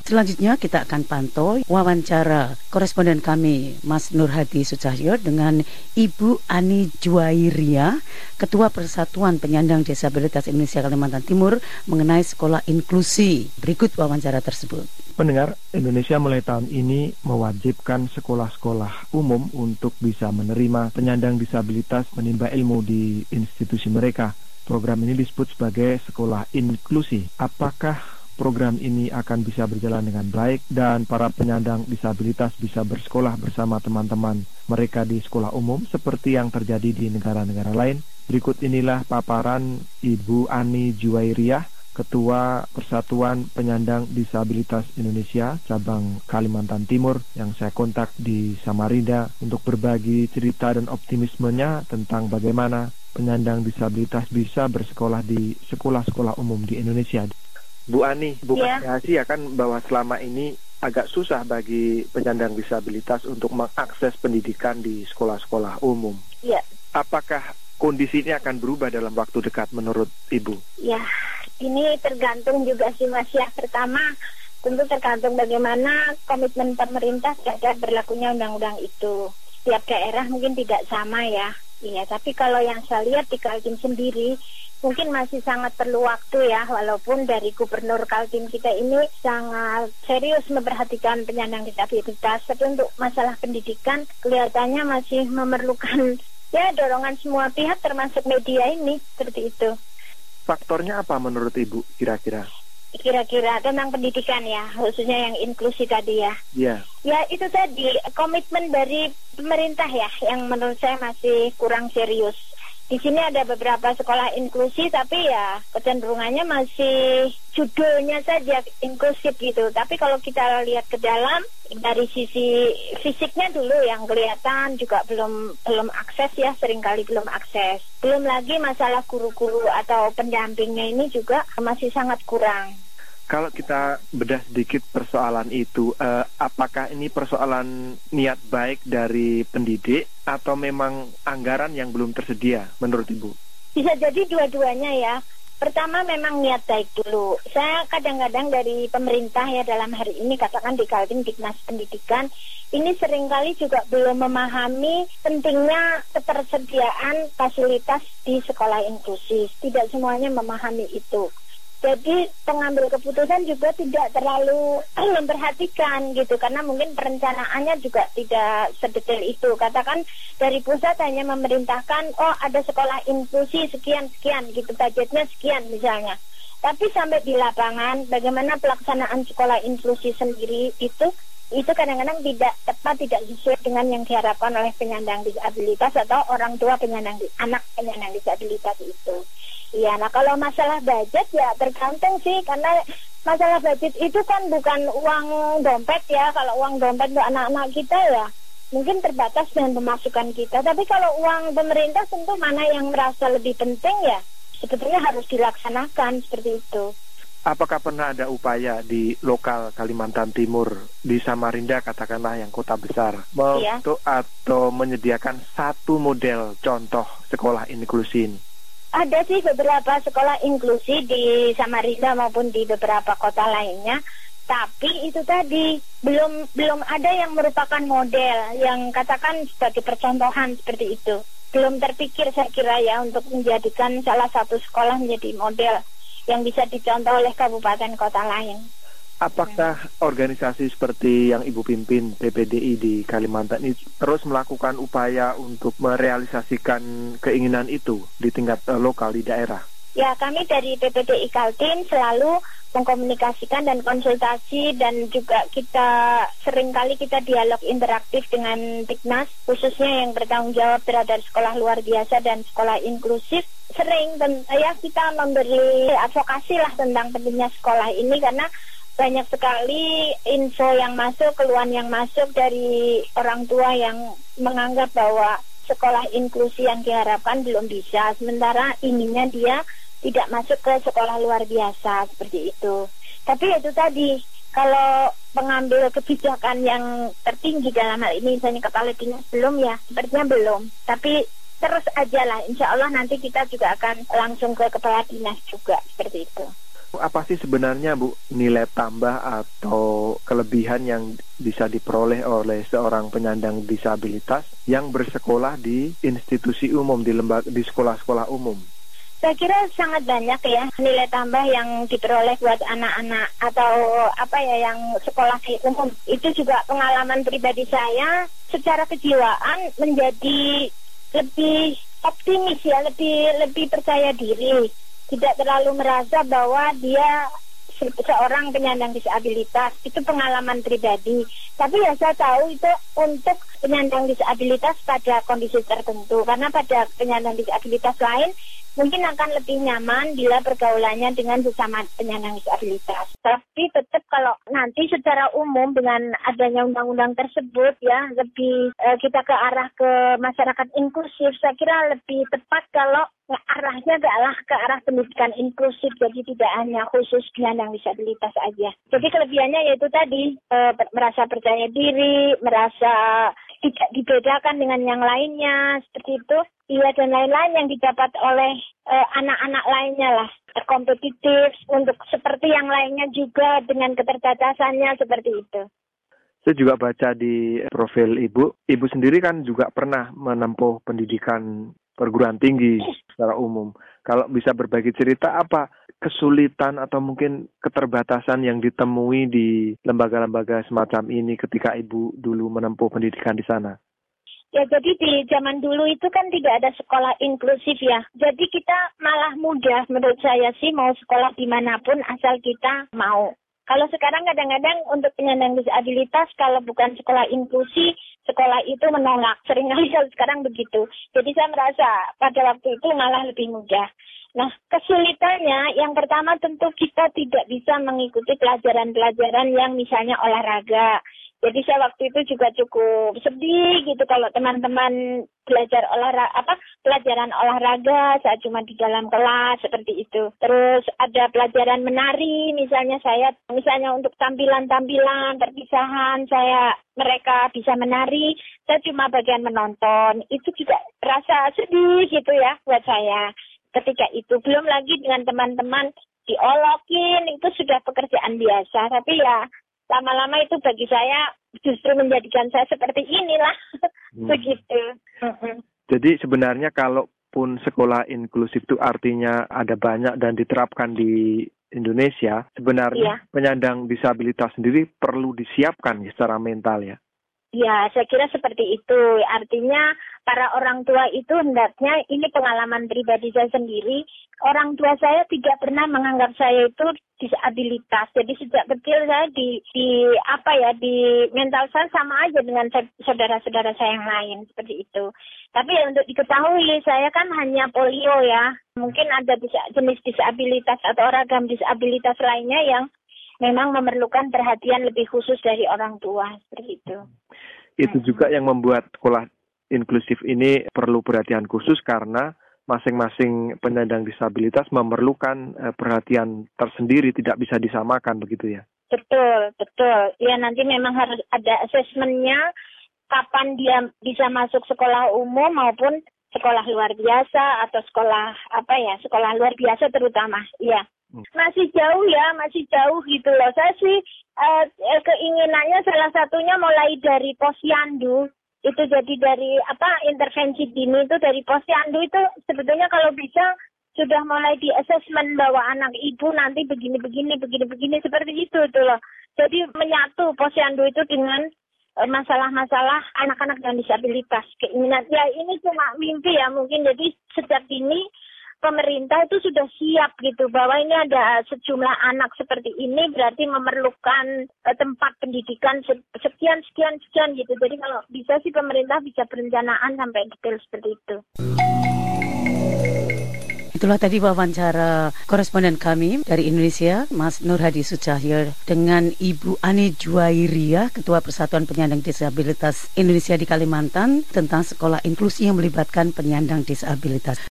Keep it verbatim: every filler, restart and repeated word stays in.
Selanjutnya kita akan pantau wawancara koresponden kami Mas Nur Hadi Sucahyo dengan Ibu Ani Juwairia, Ketua Persatuan Penyandang Disabilitas Indonesia Kalimantan Timur mengenai sekolah inklusi. Berikut wawancara tersebut. Pendengar, Indonesia mulai tahun ini mewajibkan sekolah-sekolah umum untuk bisa menerima penyandang disabilitas menimba ilmu di institusi mereka. Program ini disebut sebagai sekolah inklusi. Apakah program ini akan bisa berjalan dengan baik dan para penyandang disabilitas bisa bersekolah bersama teman-teman mereka di sekolah umum seperti yang terjadi di negara-negara lain? Berikut inilah paparan Ibu Ani Juwairia, Ketua Persatuan Penyandang Disabilitas Indonesia Cabang Kalimantan Timur yang saya kontak di Samarinda untuk berbagi cerita dan optimismenya tentang bagaimana penyandang disabilitas bisa bersekolah di sekolah-sekolah umum di Indonesia. Bu Ani, bukan rahasia kan bahwa selama ini agak susah bagi penyandang disabilitas untuk mengakses pendidikan di sekolah-sekolah umum. Iya. Apakah kondisi ini akan berubah dalam waktu dekat menurut Ibu? Ya, ini tergantung juga sih Mas ya. Pertama, tentu tergantung bagaimana komitmen pemerintah terhadap berlakunya undang-undang itu. Setiap daerah mungkin tidak sama ya. Iya, tapi kalau yang saya lihat di Kaltim sendiri, mungkin masih sangat perlu waktu ya, walaupun dari Gubernur Kaltim kita ini sangat serius memperhatikan penyandang disabilitas, tapi untuk masalah pendidikan kelihatannya masih memerlukan ya dorongan semua pihak termasuk media ini, seperti itu. Faktornya apa menurut Ibu kira-kira? Kira-kira tentang pendidikan ya, khususnya yang inklusi tadi ya. Iya. Ya itu tadi, komitmen dari pemerintah ya, yang menurut saya masih kurang serius. Di sini ada beberapa sekolah inklusi, tapi ya kecenderungannya masih judulnya saja inklusif gitu. Tapi kalau kita lihat ke dalam, dari sisi fisiknya dulu yang kelihatan juga belum belum akses ya, seringkali belum akses. Belum lagi masalah guru-guru atau pendampingnya ini juga masih sangat kurang. Kalau kita bedah sedikit persoalan itu, eh, apakah ini persoalan niat baik dari pendidik atau memang anggaran yang belum tersedia menurut Ibu? Bisa jadi dua-duanya ya. Pertama memang niat baik dulu. Saya kadang-kadang dari pemerintah ya dalam hari ini, katakan di Kaltim Dinas Pendidikan, ini seringkali juga belum memahami pentingnya ketersediaan fasilitas di sekolah inklusi. Tidak semuanya memahami itu. Jadi pengambil keputusan juga tidak terlalu memperhatikan gitu, karena mungkin perencanaannya juga tidak sedetail itu. Katakan dari pusat hanya memerintahkan, oh ada sekolah inklusi sekian-sekian gitu, budgetnya sekian misalnya. Tapi sampai di lapangan, bagaimana pelaksanaan sekolah inklusi sendiri itu, itu kadang-kadang tidak tepat, tidak sesuai dengan yang diharapkan oleh penyandang disabilitas atau orang tua penyandang anak penyandang disabilitas itu. Iya, nah kalau masalah budget ya tergantung sih, karena masalah budget itu kan bukan uang dompet ya. Kalau uang dompet untuk anak-anak kita ya mungkin terbatas dengan pemasukan kita. Tapi kalau uang pemerintah tentu mana yang merasa lebih penting ya sebetulnya harus dilaksanakan seperti itu. Apakah pernah ada upaya di lokal Kalimantan Timur, di Samarinda katakanlah yang kota besar, iya, untuk atau menyediakan satu model contoh sekolah inklusi ini? Ada sih beberapa sekolah inklusi di Samarinda maupun di beberapa kota lainnya, tapi itu tadi belum belum ada yang merupakan model yang katakan sebagai percontohan seperti itu. Belum terpikir saya kira ya untuk menjadikan salah satu sekolah menjadi model yang bisa dicontoh oleh kabupaten kota lain. Apakah organisasi seperti yang Ibu pimpin, P P D I di Kalimantan ini terus melakukan upaya untuk merealisasikan keinginan itu di tingkat uh, lokal di daerah? Ya, kami dari P P D I Kaltim selalu mengkomunikasikan dan konsultasi, dan juga kita seringkali kita dialog interaktif dengan Dignas, khususnya yang bertanggung jawab terhadap sekolah luar biasa dan sekolah inklusif. Sering ya kita memberi advokasi lah tentang pentingnya sekolah ini, karena banyak sekali info yang masuk, keluhan yang masuk dari orang tua yang menganggap bahwa sekolah inklusi yang diharapkan belum bisa, sementara ininya dia tidak masuk ke sekolah luar biasa seperti itu. Tapi itu tadi, kalau pengambil kebijakan yang tertinggi dalam hal ini, misalnya kepala dinas belum ya, sepertinya belum. Tapi terus aja lah, insya Allah nanti kita juga akan langsung ke kepala dinas juga seperti itu. Apa sih sebenarnya Bu nilai tambah atau kelebihan yang bisa diperoleh oleh seorang penyandang disabilitas yang bersekolah di institusi umum, di lembaga, di sekolah-sekolah umum? Saya kira sangat banyak ya nilai tambah yang diperoleh buat anak-anak atau apa ya yang sekolah di umum. Itu juga pengalaman pribadi saya secara kejiwaan menjadi lebih optimis ya, lebih lebih percaya diri. Tidak terlalu merasa bahwa dia seorang penyandang disabilitas. Itu pengalaman pribadi. Tapi ya saya tahu itu untuk penyandang disabilitas pada kondisi tertentu. Karena pada penyandang disabilitas lain mungkin akan lebih nyaman bila pergaulannya dengan sesama penyandang disabilitas. Tapi tetap kalau nanti secara umum dengan adanya undang-undang tersebut ya lebih eh, kita ke arah ke masyarakat inklusif, saya kira lebih tepat kalau arahnya adalah ke arah pendidikan inklusif, jadi tidak hanya khusus penyandang disabilitas aja. Jadi kelebihannya yaitu tadi eh, merasa percaya diri, merasa tidak dibedakan dengan yang lainnya seperti itu. Iya, dan lain-lain yang didapat oleh uh, anak-anak lainnya lah, kompetitif untuk seperti yang lainnya juga dengan keterbatasannya seperti itu. Saya juga baca di profil Ibu, Ibu sendiri kan juga pernah menempuh pendidikan perguruan tinggi secara umum. Kalau bisa berbagi cerita apa kesulitan atau mungkin keterbatasan yang ditemui di lembaga-lembaga semacam ini ketika Ibu dulu menempuh pendidikan di sana? Ya, jadi di zaman dulu itu kan tidak ada sekolah inklusif ya. Jadi kita malah mudah menurut saya sih mau sekolah dimanapun asal kita mau. Kalau sekarang kadang-kadang untuk penyandang disabilitas kalau bukan sekolah inklusi, sekolah itu menolak. Seringkali kalau sekarang begitu. Jadi saya merasa pada waktu itu malah lebih mudah. Nah, kesulitannya yang pertama tentu kita tidak bisa mengikuti pelajaran-pelajaran yang misalnya olahraga. Jadi saya waktu itu juga cukup sedih gitu kalau teman-teman belajar olahraga apa pelajaran olahraga saya cuma di dalam kelas seperti itu. Terus ada pelajaran menari misalnya saya misalnya untuk tampilan-tampilan perpisahan saya mereka bisa menari, saya cuma bagian menonton. Itu juga rasa sedih gitu ya buat saya ketika itu. Belum lagi dengan teman-teman diolokin itu sudah pekerjaan biasa, tapi ya lama-lama itu bagi saya justru menjadikan saya seperti inilah. Hmm. Begitu. Hmm. Jadi sebenarnya kalaupun sekolah inklusif itu artinya ada banyak dan diterapkan di Indonesia, sebenarnya iya. Penyandang disabilitas sendiri perlu disiapkan ya, secara mental ya. Ya, saya kira seperti itu. Artinya para orang tua itu hendaknya, ini pengalaman pribadi saya sendiri, orang tua saya tidak pernah menganggap saya itu disabilitas. Jadi sejak kecil saya di, di apa ya, di mental saya sama aja dengan saudara-saudara saya yang lain, seperti itu. Tapi untuk diketahui, saya kan hanya polio ya. Mungkin ada jenis disabilitas atau ragam disabilitas lainnya yang memang memerlukan perhatian lebih khusus dari orang tua, seperti itu. Itu juga yang membuat sekolah inklusif ini perlu perhatian khusus karena masing-masing penyandang disabilitas memerlukan uh, perhatian tersendiri, tidak bisa disamakan begitu ya? Betul, betul. Ya nanti memang harus ada asesmennya kapan dia bisa masuk sekolah umum maupun sekolah luar biasa atau sekolah apa ya, sekolah luar biasa terutama, iya. Masih jauh ya, masih jauh gitu loh. Saya sih eh, keinginannya salah satunya mulai dari posyandu. Itu jadi dari apa intervensi dini itu dari posyandu itu sebetulnya kalau bisa sudah mulai di assessment bahwa anak ibu nanti begini-begini, begini-begini seperti itu tuh loh. Jadi menyatu posyandu itu dengan eh, masalah-masalah anak-anak dengan disabilitas. Keinginan ya ini cuma mimpi ya mungkin. Jadi sejak dini pemerintah itu sudah siap gitu bahwa ini ada sejumlah anak seperti ini berarti memerlukan uh, tempat pendidikan sekian sekian sekian gitu. Jadi kalau bisa sih pemerintah bisa perencanaan sampai detail seperti itu. Itulah tadi wawancara koresponden kami dari Indonesia, Mas Nur Hadi Sutjahyo, dengan Ibu Ani Juwairia, Ketua Persatuan Penyandang Disabilitas Indonesia di Kalimantan, tentang sekolah inklusi yang melibatkan penyandang disabilitas.